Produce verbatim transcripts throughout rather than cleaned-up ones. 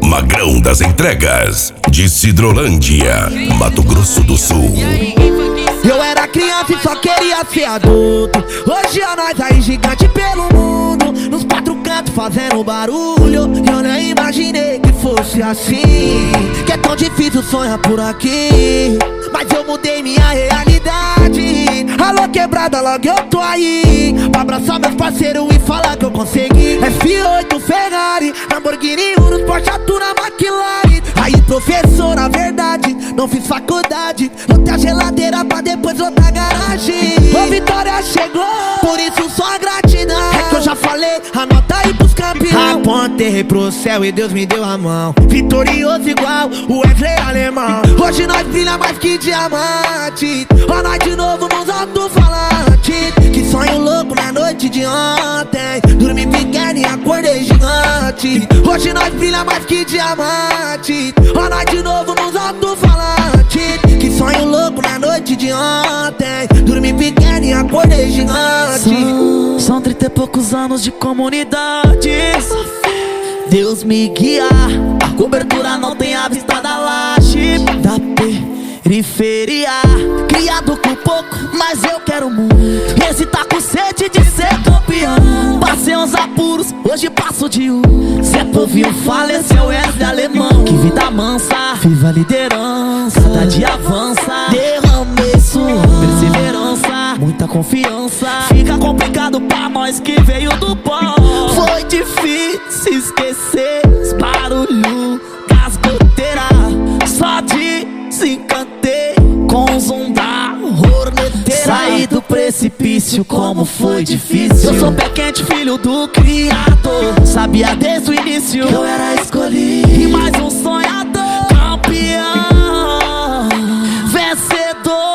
Magrão das entregas de Cidrolândia, Mato Grosso do Sul. Eu era criança e só queria ser adulto. Hoje é nós aí gigante pelo mundo, nos quatro cantos fazendo barulho. Eu nem imaginei que fosse assim, que é tão difícil sonhar por aqui. Mas eu mudei minha realidade. Alô quebrada, logo eu tô aí pra abraçar meus parceiros e falar que eu consegui. F oito, Ferrari, Lamborghini, Urus, Porsche, Tuna, McLaren. Aí professor, na verdade, não fiz faculdade. Lotei a geladeira pra depois lotar a garagem. A vitória chegou, por isso só gratidão. É que eu já falei, anota aí pros campeões. Apontei pro céu e Deus me deu a mão. Vitorioso igual o Wesley alemão. Hoje nós brilha mais que diamante. Ó nós de novo nos alto-falantes. Que sonho louco na noite de ontem. Dormi pequeno e acordei gigante. Hoje nós brilha mais que diamante. Ó nós de novo nos alto-falantes. Que sonho louco na noite de ontem. Dormi pequeno e acordei gigante. São, são trinta e poucos anos de comunidade. Deus me guia, a cobertura não tem a vista da laje, da periferia. Criado com pouco, mas eu quero muito. Esse tá com sede de ser campeão. Passei uns apuros, hoje passo de um. Zé Povinho faleceu, Wesley alemão. Que vida mansa, viva a liderança. Cada dia avança, derramei suor, perseverança, muita confiança. Fica complicado pra nós que veio do pó. Foi difícil esquecer os barulhos das goteiras. Só desencantei com o som da horneteira. Saí do precipício, como foi difícil. Eu sou pé quente, filho do Criador. Sabia desde o início que eu era escolhido. E mais um sonhador, campeão, vencedor.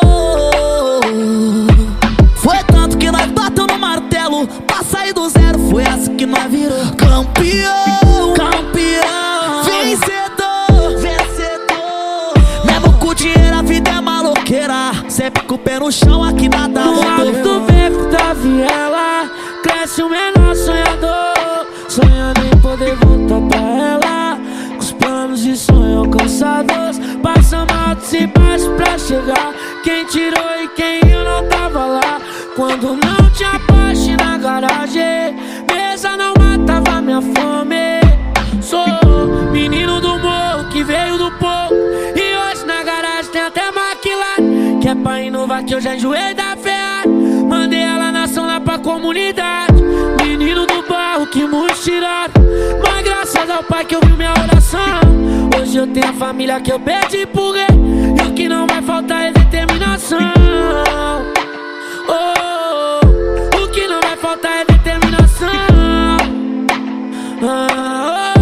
Foi tanto que nós bateu no martelo pra sair do zero. Foi assim que nós virou campeão, campeão, vencedor, vencedor. Mesmo com dinheiro a vida é maloqueira. Sempre com o pé no chão, aqui nada mudou. No alto do beco da viela cresce o menor sonhador, sonhando em poder voltar pra ela. Com os planos e sonhos alcançados, passamos altos e baixos pra chegar. Quem tirou e quem eu não tava lá. Quando não tinha poste na garagem, mesa não matava minha fome. Sou menino do morro que veio do povo, e hoje na garagem tem até McLaren. Que é pra inovar que eu já enjoei da Ferrari. Mandei ela na ação lá pra comunidade. Menino do barro que muitos tiraram, mas graças ao pai que ouviu minha oração. Hoje eu tenho a família que eu pedi por rei. E o que não vai faltar é determinação. Oh, o que não vai faltar é determinação. Ah,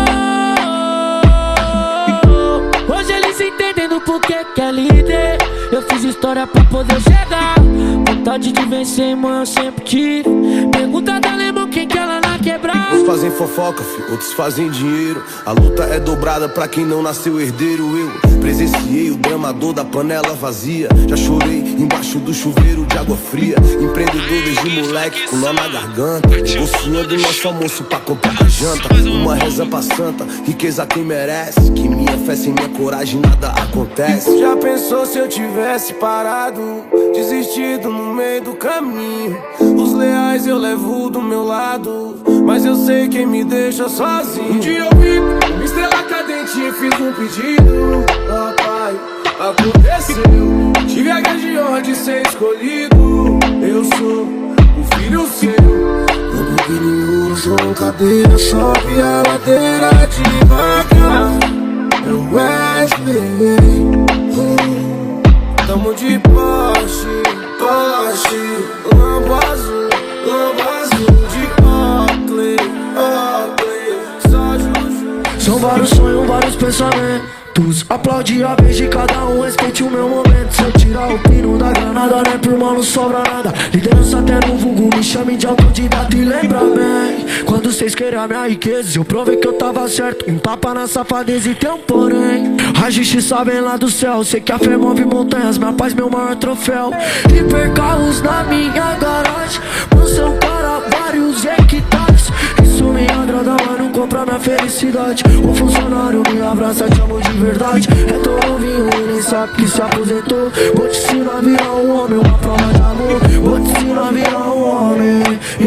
oh, oh. Hoje eles entendem do porquê que é líder. Eu fiz história pra poder chegar. Vontade de vencer, irmão, eu sempre tive. Pergunta da Alemão quem que ela na quebrada. Uns fazem fofoca, filho, outros fazem dinheiro. A luta é dobrada pra quem não nasceu herdeiro. Eu presenciei o dramador da panela vazia. Já chorei embaixo do chuveiro de água fria. Empreendedor desde moleque com nó na garganta, negociando nosso almoço pra comprar a janta. Uma reza pra santa, riqueza quem merece. Que minha fé sem minha coragem nada acontece. Já pensou se eu tivesse parado, desistido no meio do caminho? Os leais eu levo do meu lado, mas eu sei quem me deixa sozinho. Um dia eu vi uma estrela cadente e fiz um pedido. Ah, pai, aconteceu. Tive a grande honra de ser escolhido. Eu sou o filho seu. Lamborghini Urus, João Cadeira, sobe a ladeira devagar. É o Wesley. Oh, tamo de Porsche, Porsche, Lambo azul, Lambo azul de Oakley, Oakley, só Juju. São vários sonhos, vários pensamentos. Aplaude a vez de cada um, respeite o meu momento. Se eu tirar o pino da granada, nem por mal não sobra nada. Liderança até no vulgo, me chame de autodidata. E lembra bem, quando vocês queriam a minha riqueza, eu provei que eu tava certo. Um tapa na safadeza e tem um porém. A justiça vem lá do céu, sei que a fé move montanhas. Minha paz, meu maior troféu. Hiper carros na minha garagem, mansão para vários hectares. Isso me agrada, mas não compra minha felicidade. O funcionário me abraça, te amo de verdade. É tão novinho e nem sabe que se aposentou. Vou te ensinar a virar um homem, uma prova de amor. Vou te ensinar a virar um homem,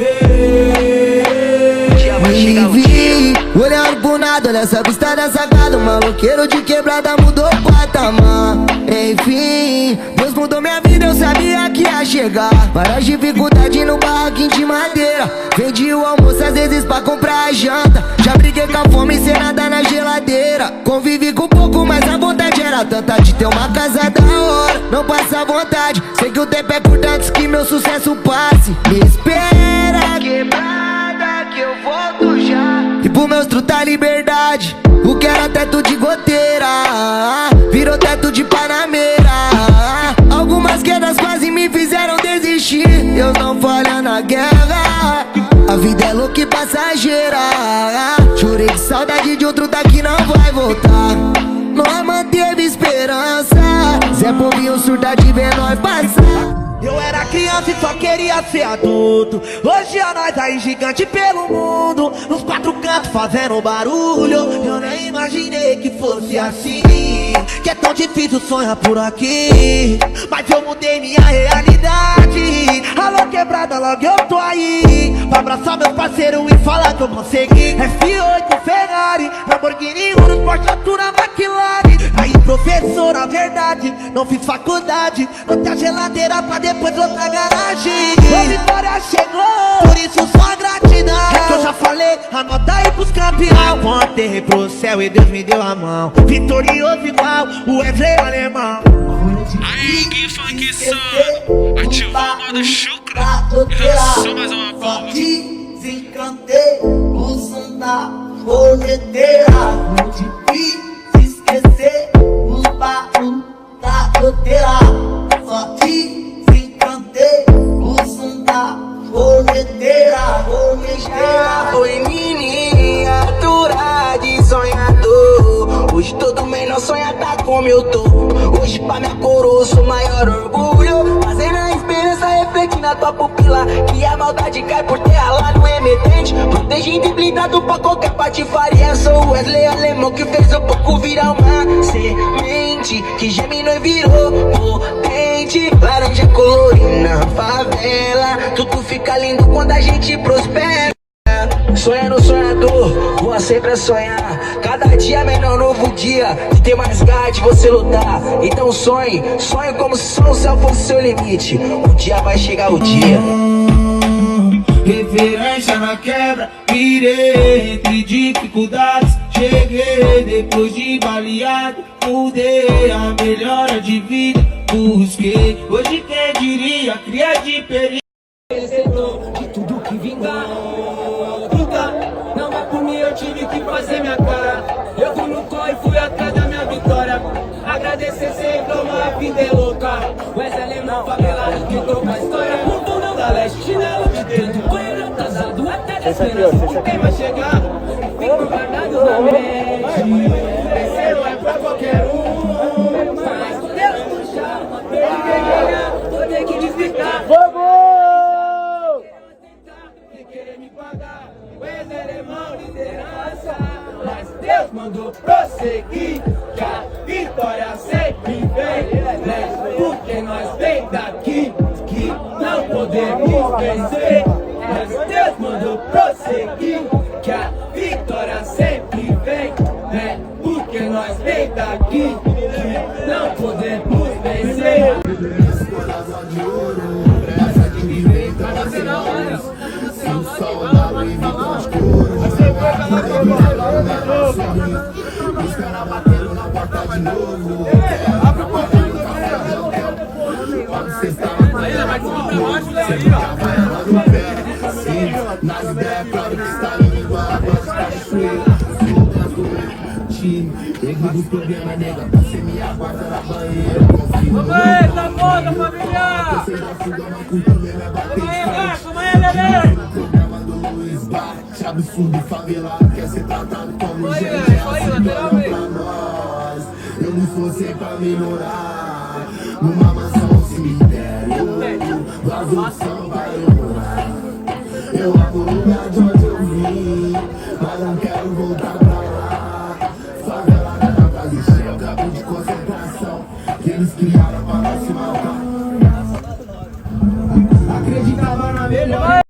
yeah. Me vi olhando pro nada, olha essa vista dessa casa. O maloqueiro de quebrada mudou o patamar. Enfim, Deus mudou minha vida, eu sabia que ia chegar. Várias dificuldades no barraquinho de madeira. Vendi o almoço às vezes pra comprar a janta. Já briguei com a fome sem nada na geladeira. Convivi com pouco, mas a vontade era tanta de ter uma casa da hora. Não passa vontade, sei que o tempo é curto antes que meu sucesso passe. Me espera, quebrada, que eu volto já. E pro meus truta liberdade, o que era teto de goteira virou teto de panameira. Algumas quedas quase me fizeram desistir. Deus não falha na guerra, a vida é louca e passageira. Chorei de saudade de outro daqui não vai voltar. Nós manteve esperança, Zé Povinho surta de ver nós passar. Eu era criança e só queria ser adulto. Hoje é nós aí gigante pelo mundo, nos quatro cantos fazendo barulho. Eu nem imaginei que fosse assim, que é tão difícil sonhar por aqui. Mas eu mudei minha realidade. Alô quebrada, logo eu tô aí pra abraçar meus parceiros e falar que eu consegui. F oito, Ferrari, Lamborghini, Urus, Porsche, Altura, McLaren. Aí professor, na verdade, não fiz faculdade. Não tem a geladeira pra depois outra garagem. A vitória chegou, por isso só gratidão. É que eu já falei, anota aí pros campeão. Contei pro céu e Deus me deu a mão. Vitorioso igual o Wesley alemão. Aí, Gui Funk só ativou o modo chucro e lançou mais uma bomba. Desencantei o som da corneteira. Não te fiz esquecer os barulhos da goteira. Só te desencantei o som da corneteira. Corneteira. Oi miniatura de sonhador. Hoje todo menor sonha tá como eu tô. Hoje pra minha coroa sou maior orgulho. Fazendo a esperança refletir na tua pupila. Que a maldade cai por terra lá no emitente. Protegido e blindado pra qualquer patifaria. Sou o Wesley alemão que fez o pouco virar uma semente que gemino e virou potente. Laranja colorida na favela. Tudo fica lindo quando a gente prospera. Sonha no sonhador, voa sempre a sonhar. Cada dia menor novo dia, de ter mais garra de você lutar. Então sonhe, sonhe como se só o céu fosse seu limite. Um dia vai chegar o dia. Referência na quebra, virei entre dificuldades. Cheguei depois de baleado, mudei a melhora de vida. Busquei, hoje quem diria, cria de perigo. De tudo que vingar, luta, não é por mim, eu tive que fazer minha cara. Eu fui no corre, fui atrás da minha vitória. Agradecer sempre, uma vida é louca. Wesley alemão, favelado, que toca a história. Um fundão da leste, chinelo de dentro, banheiro atrasado, até da esperança. Por quem vai chegar, fico guardado na mente. Vencer não é pra qualquer um, mas o Deus puxar, ele quer ganhar, vou ter que desficar. Wesley alemão, liderança, mas Deus mandou prosseguir, que a vitória sempre vem, né? Porque nós vem daqui, que não podemos vencer, mas Deus mandou prosseguir, que a vitória sempre vem, né? Porque nós vem daqui, que não podemos vencer. Os caras bateram na porta de novo. Abre o pouquinho do nas ideias, claro que está língua. Agora está destruído. Erro dos problemas, nega. Você me aguarda na banheira. Vamos aí, tá foda, família! Vamos aí, vai, vamos aí, bebê! Absurdo favelado, quer ser tratado como gente. É pra nós. Eu me esforcei pra melhorar. Numa mansão, cemitério. Vazou de São vai morar. Eu amo o lugar de onde eu vim. que eles criaram pra nós se matar. Acreditava na melhor.